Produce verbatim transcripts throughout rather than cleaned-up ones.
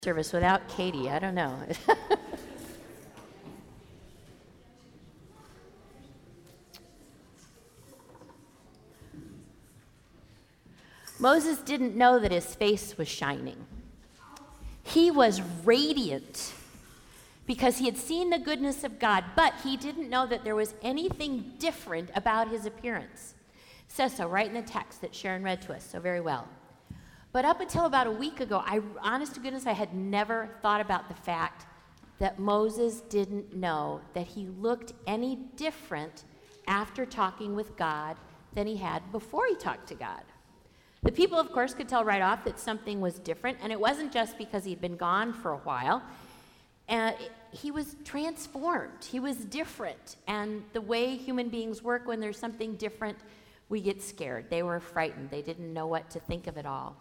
service without Katie. I don't know. Moses didn't know that his face was shining. He was radiant because he had seen the goodness of God, but he didn't know that there was anything different about his appearance. It says so right in the text that Sharon read to us so very well. But up until about a week ago, I, honest to goodness, I had never thought about the fact that Moses didn't know that he looked any different after talking with God than he had before he talked to God. The people, of course, could tell right off that something was different, and it wasn't just because he'd been gone for a while. Uh, he was transformed. He was different, and the way human beings work when there's something different, we get scared. They were frightened. They didn't know what to think of it all.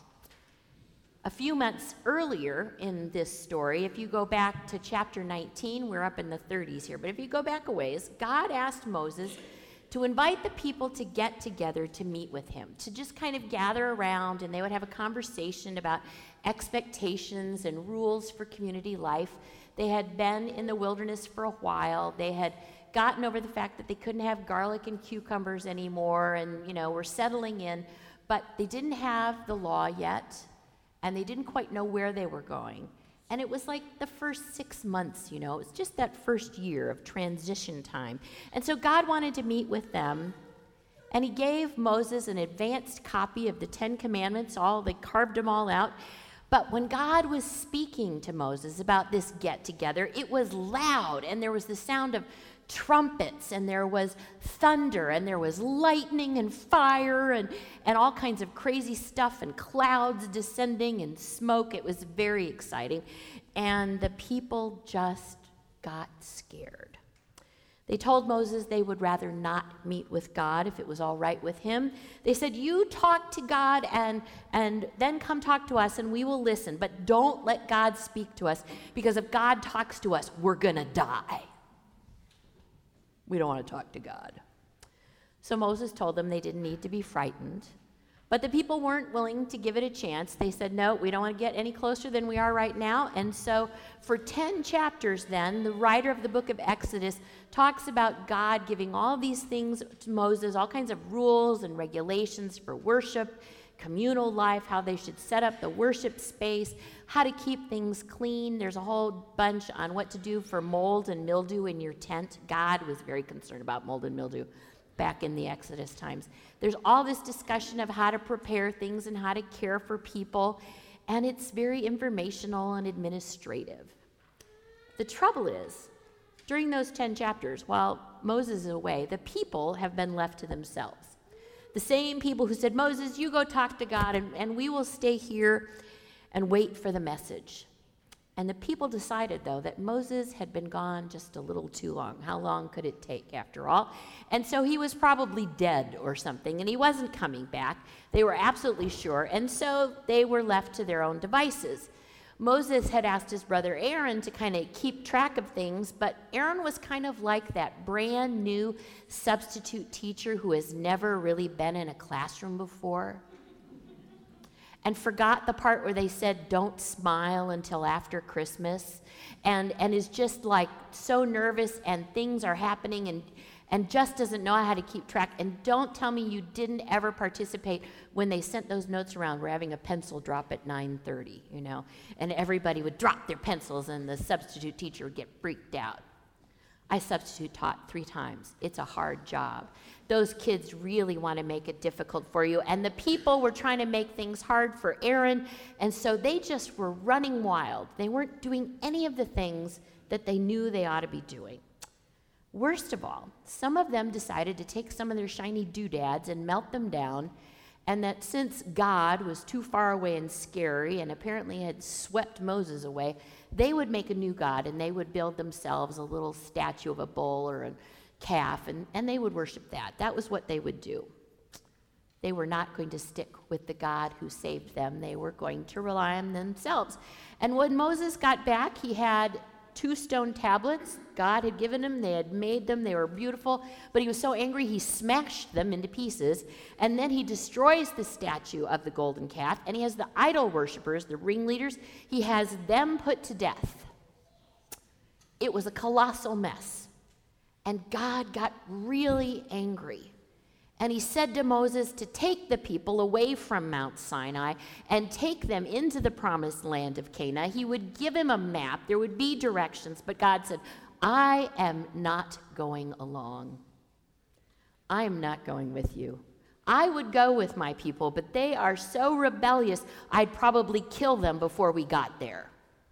A few months earlier in this story, if you go back to chapter nineteen, we're up in the thirties here, but if you go back a ways, God asked Moses to invite the people to get together to meet with him, to just kind of gather around, and they would have a conversation about expectations and rules for community life. They had been in the wilderness for a while. They had gotten over the fact that they couldn't have garlic and cucumbers anymore, and, you know, were settling in, but they didn't have the law yet, and they didn't quite know where they were going. And it was like the first six months, you know, it was just that first year of transition time. And so God wanted to meet with them, and he gave Moses an advanced copy of the Ten Commandments, all, they carved them all out. But when God was speaking to Moses about this get-together, it was loud, and there was the sound of trumpets, and there was thunder, and there was lightning and fire and, and all kinds of crazy stuff, and clouds descending and smoke. It was very exciting, and the people just got scared. They told Moses they would rather not meet with God if it was all right with him. They said, you talk to God and, and then come talk to us and we will listen, but don't let God speak to us, because if God talks to us, we're gonna die. We don't want to talk to God. So Moses told them they didn't need to be frightened, but the people weren't willing to give it a chance. They said, no, we don't want to get any closer than we are right now. And so for ten chapters then, the writer of the book of Exodus talks about God giving all these things to Moses, all kinds of rules and regulations for worship, communal life, how they should set up the worship space, how to keep things clean. There's a whole bunch on what to do for mold and mildew in your tent. God was very concerned about mold and mildew back in the Exodus times. There's all this discussion of how to prepare things and how to care for people, and it's very informational and administrative. The trouble is, during those ten chapters, while Moses is away, the people have been left to themselves. The same people who said, Moses, you go talk to God, and, and we will stay here and wait for the message. And the people decided, though, that Moses had been gone just a little too long. How long could it take, after all? And so he was probably dead or something, and he wasn't coming back. They were absolutely sure, and so they were left to their own devices. Moses had asked his brother Aaron to kind of keep track of things, but Aaron was kind of like that brand new substitute teacher who has never really been in a classroom before and forgot the part where they said don't smile until after Christmas, and, and is just like so nervous, and things are happening, and and just doesn't know how to keep track. And don't tell me you didn't ever participate when they sent those notes around. We're having a pencil drop at nine thirty, you know, and everybody would drop their pencils and the substitute teacher would get freaked out. I substitute taught three times. It's a hard job. Those kids really want to make it difficult for you, and the people were trying to make things hard for Aaron, and so they just were running wild. They weren't doing any of the things that they knew they ought to be doing. Worst of all, some of them decided to take some of their shiny doodads and melt them down, and that since God was too far away and scary and apparently had swept Moses away, they would make a new god, and they would build themselves a little statue of a bull or a calf, and, and they would worship that. That was what they would do. They were not going to stick with the God who saved them. They were going to rely on themselves. And when Moses got back, he had two stone tablets. God had given him, they had made them, they were beautiful, but he was so angry he smashed them into pieces, and then he destroys the statue of the golden calf, and he has the idol worshipers, the ringleaders, he has them put to death. It was a colossal mess, and God got really angry. And he said to Moses to take the people away from Mount Sinai and take them into the promised land of Canaan. He would give him a map. There would be directions. But God said, I am not going along. I am not going with you. I would go with my people, but they are so rebellious, I'd probably kill them before we got there.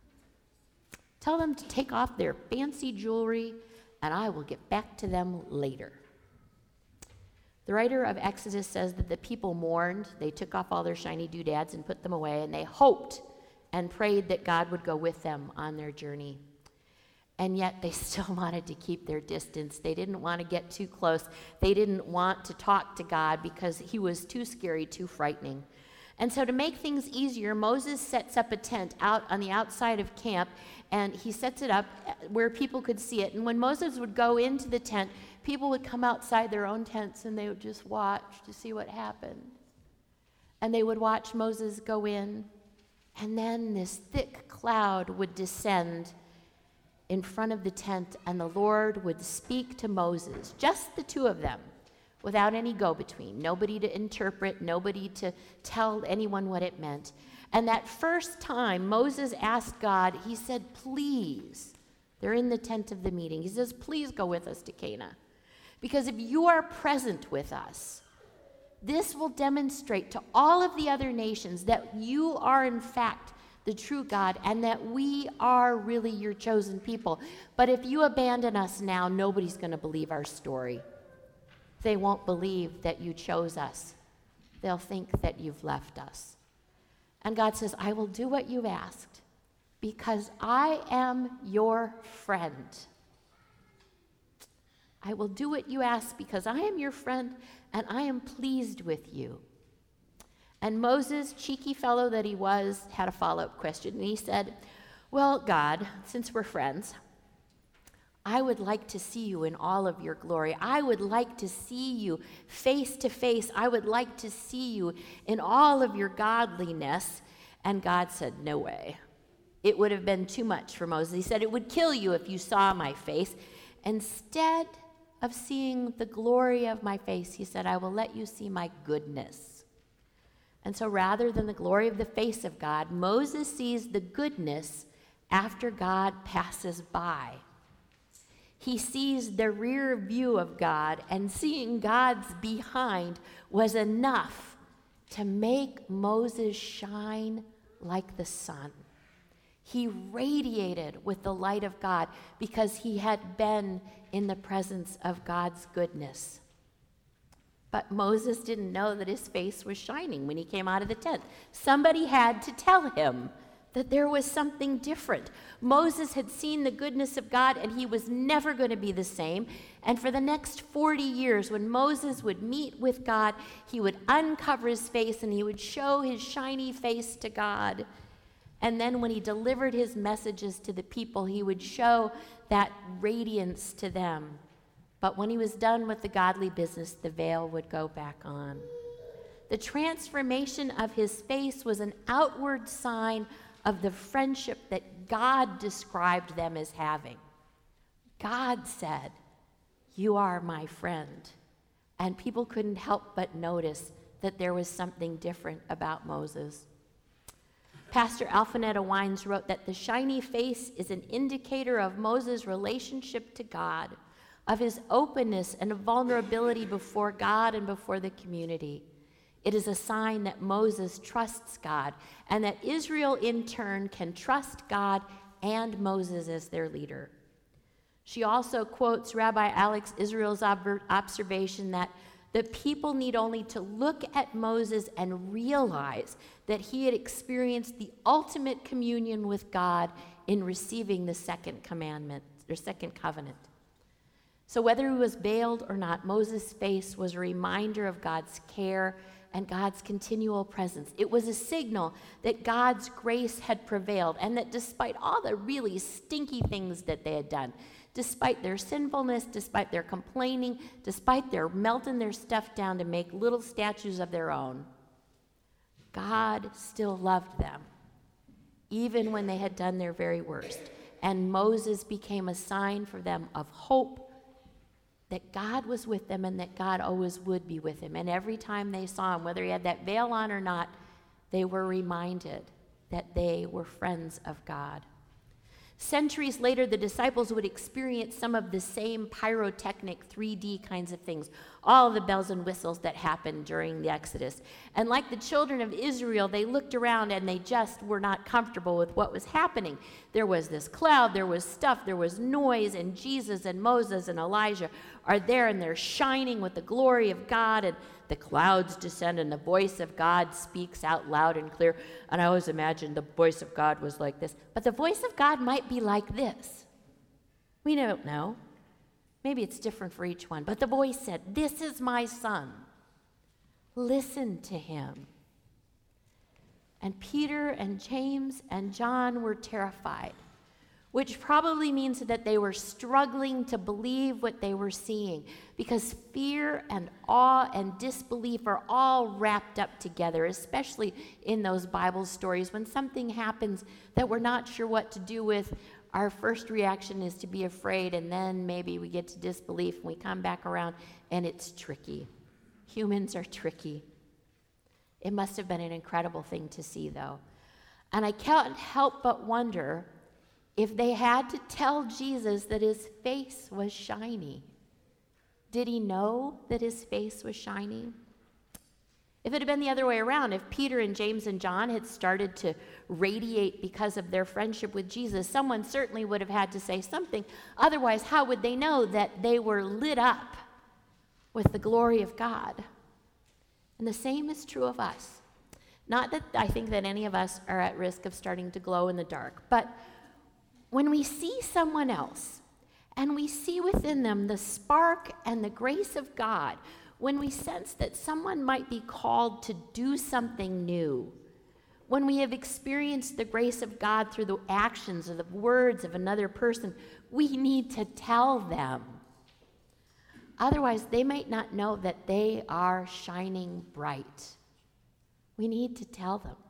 Tell them to take off their fancy jewelry, and I will get back to them later. The writer of Exodus says that the people mourned. They took off all their shiny doodads and put them away, and they hoped and prayed that God would go with them on their journey. And yet they still wanted to keep their distance. They didn't want to get too close. They didn't want to talk to God because he was too scary, too frightening. And so to make things easier, Moses sets up a tent out on the outside of camp, and he sets it up where people could see it. And when Moses would go into the tent, people would come outside their own tents and they would just watch to see what happened. And they would watch Moses go in, and then this thick cloud would descend in front of the tent, and the Lord would speak to Moses, just the two of them, without any go-between, nobody to interpret, nobody to tell anyone what it meant. And that first time Moses asked God, he said, please, they're in the tent of the meeting, he says, please go with us to Canaan. Because if you are present with us, this will demonstrate to all of the other nations that you are in fact the true God and that we are really your chosen people. But if you abandon us now, nobody's going to believe our story. They won't believe that you chose us. They'll think that you've left us. And God says, I will do what you've asked because I am your friend. I will do what you ask because I am your friend and I am pleased with you. And Moses, cheeky fellow that he was, had a follow-up question. And he said, well, God, since we're friends, I would like to see you in all of your glory. I would like to see you face to face. I would like to see you in all of your godliness. And God said, no way. It would have been too much for Moses. He said, it would kill you if you saw my face. Instead of seeing the glory of my face, he said, I will let you see my goodness. And so rather than the glory of the face of God, Moses sees the goodness after God passes by. He sees the rear view of God, and seeing God's behind was enough to make Moses shine like the sun. He radiated with the light of God because he had been in the presence of God's goodness. But Moses didn't know that his face was shining when he came out of the tent. Somebody had to tell him that there was something different. Moses had seen the goodness of God, and he was never going to be the same. And for the next forty years, when Moses would meet with God, he would uncover his face and he would show his shiny face to God. And then when he delivered his messages to the people, he would show that radiance to them. But when he was done with the godly business, the veil would go back on. The transformation of his face was an outward sign of the friendship that God described them as having. God said, you are my friend. And people couldn't help but notice that there was something different about Moses. Pastor Alphanetta Wines wrote that the shiny face is an indicator of Moses' relationship to God, of his openness and vulnerability before God and before the community. It is a sign that Moses trusts God, and that Israel in turn can trust God and Moses as their leader. She also quotes Rabbi Alex Israel's ob- observation that the people need only to look at Moses and realize that he had experienced the ultimate communion with God in receiving the second commandment, or second covenant. So whether he was veiled or not, Moses' face was a reminder of God's care and God's continual presence. It was a signal that God's grace had prevailed, and that despite all the really stinky things that they had done, despite their sinfulness, despite their complaining, despite their melting their stuff down to make little statues of their own, God still loved them, even when they had done their very worst. And Moses became a sign for them of hope, that God was with them and that God always would be with him. And every time they saw him, whether he had that veil on or not, they were reminded that they were friends of God. Centuries later, the disciples would experience some of the same pyrotechnic three D kinds of things, all the bells and whistles that happened during the Exodus. And like the children of Israel, they looked around and they just were not comfortable with what was happening. There was this cloud, there was stuff, there was noise, and Jesus and Moses and Elijah are there, and they're shining with the glory of God, and the clouds descend, and the voice of God speaks out loud and clear. And I always imagined the voice of God was like this. But the voice of God might be like this. We don't know. Maybe it's different for each one. But the voice said, "This is my son. Listen to him." And Peter and James and John were terrified, which probably means that they were struggling to believe what they were seeing, because fear and awe and disbelief are all wrapped up together, especially in those Bible stories. When something happens that we're not sure what to do with, our first reaction is to be afraid, and then maybe we get to disbelief and we come back around, and it's tricky. Humans are tricky. It must have been an incredible thing to see, though. And I can't help but wonder if they had to tell Jesus that his face was shiny. Did he know that his face was shiny? If it had been the other way around, if Peter and James and John had started to radiate because of their friendship with Jesus, someone certainly would have had to say something. Otherwise, how would they know that they were lit up with the glory of God? And the same is true of us. Not that I think that any of us are at risk of starting to glow in the dark, but when we see someone else and we see within them the spark and the grace of God, when we sense that someone might be called to do something new, when we have experienced the grace of God through the actions or the words of another person, we need to tell them. Otherwise, they might not know that they are shining bright. We need to tell them.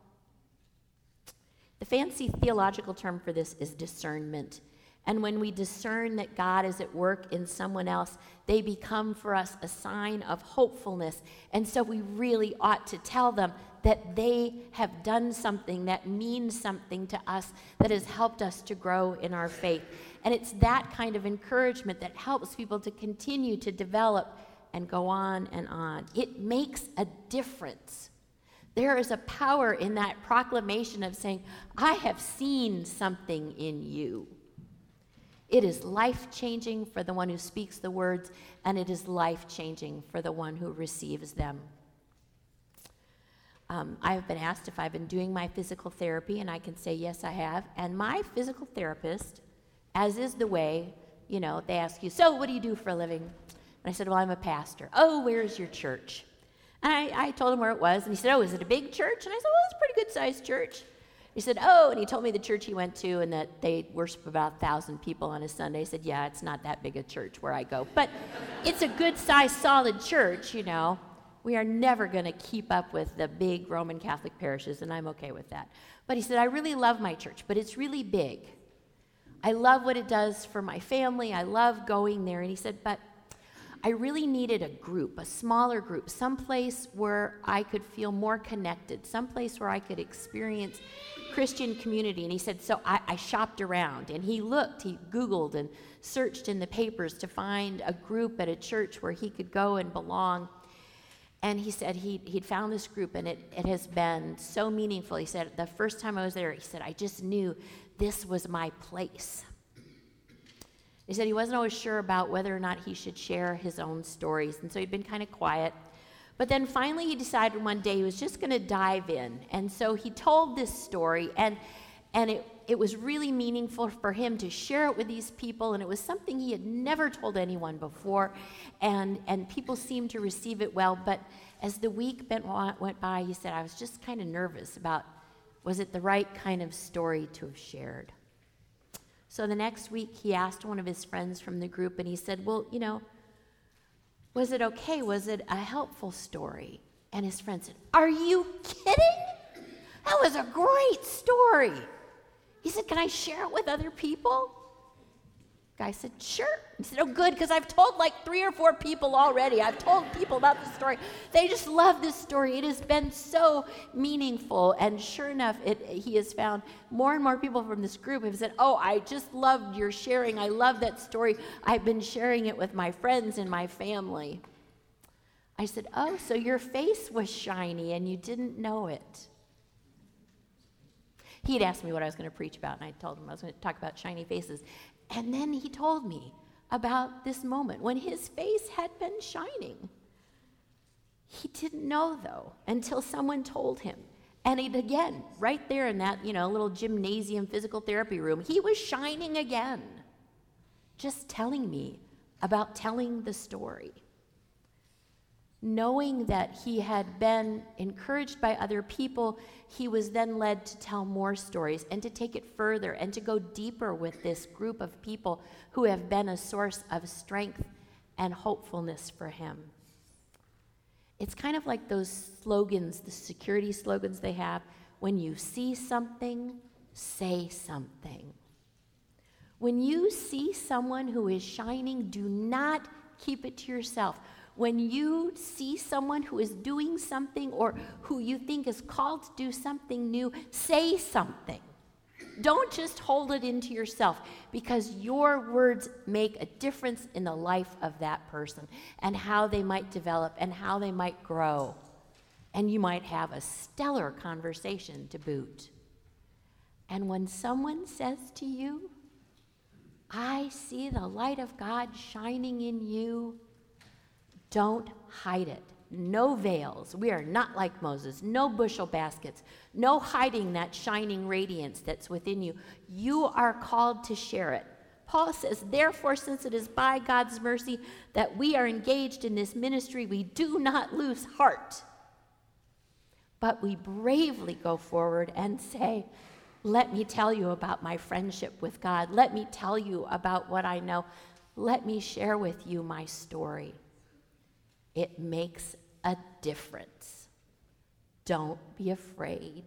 The fancy theological term for this is discernment. And when we discern that God is at work in someone else, they become for us a sign of hopefulness. And so we really ought to tell them that they have done something that means something to us, that has helped us to grow in our faith. And it's that kind of encouragement that helps people to continue to develop and go on and on. It makes a difference. There is a power in that proclamation of saying, I have seen something in you. It is life-changing for the one who speaks the words, and it is life-changing for the one who receives them. Um, I've been asked if I've been doing my physical therapy, and I can say yes, I have. And my physical therapist, as is the way, you know, they ask you, so what do you do for a living? And I said, well, I'm a pastor. Oh, where's your church? And I, I told him where it was, and he said, oh, is it a big church? And I said, well, it's a pretty good-sized church. He said, oh, and he told me the church he went to and that they worship about one thousand people on a Sunday. I said, yeah, it's not that big a church where I go. But it's a good-sized, solid church, you know. We are never going to keep up with the big Roman Catholic parishes, and I'm okay with that. But he said, I really love my church, but it's really big. I love what it does for my family. I love going there. And he said, but I really needed a group, a smaller group, someplace where I could feel more connected, someplace where I could experience Christian community. And he said, so I, I shopped around, and he looked, he Googled and searched in the papers to find a group at a church where he could go and belong. And he said he, he'd found this group, and it, it has been so meaningful. He said, the first time I was there, he said, I just knew this was my place. He said he wasn't always sure about whether or not he should share his own stories, and so he'd been kind of quiet. But then finally he decided one day he was just going to dive in, and so he told this story, and and it, it was really meaningful for him to share it with these people, and it was something he had never told anyone before, and, and people seemed to receive it well. But as the week went, went by, he said, I was just kind of nervous about, was it the right kind of story to have shared? So the next week, he asked one of his friends from the group, and he said, well, you know, was it okay? Was it a helpful story? And his friend said, are you kidding? That was a great story. He said, can I share it with other people? Guy said, sure. He said, oh, good, because I've told like three or four people already. I've told people about the story. They just love this story. It has been so meaningful. And sure enough, it, he has found more and more people from this group have said, oh, I just loved your sharing. I love that story. I've been sharing it with my friends and my family. I said, oh, so your face was shiny and you didn't know it. He'd asked me what I was going to preach about, and I told him I was going to talk about shiny faces. And then he told me about this moment when his face had been shining. He didn't know, though, until someone told him. And it again, right there in that, you know, little gymnasium physical therapy room, he was shining again, just telling me about telling the story. Knowing that he had been encouraged by other people, he was then led to tell more stories and to take it further and to go deeper with this group of people who have been a source of strength and hopefulness for him. It's kind of like those slogans, the security slogans they have. When you see something, say something. When you see someone who is shining, do not keep it to yourself. When you see someone who is doing something or who you think is called to do something new, say something. Don't just hold it into yourself, because your words make a difference in the life of that person and how they might develop and how they might grow. And you might have a stellar conversation to boot. And when someone says to you, I see the light of God shining in you, don't hide it. No veils. We are not like Moses. No bushel baskets. No hiding that shining radiance that's within you. You are called to share it. Paul says, therefore, since it is by God's mercy that we are engaged in this ministry, we do not lose heart, but we bravely go forward and say, let me tell you about my friendship with God. Let me tell you about what I know. Let me share with you my story. It makes a difference. Don't be afraid.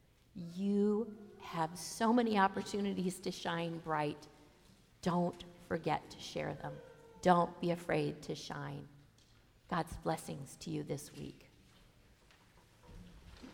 You have so many opportunities to shine bright. Don't forget to share them. Don't be afraid to shine. God's blessings to you this week.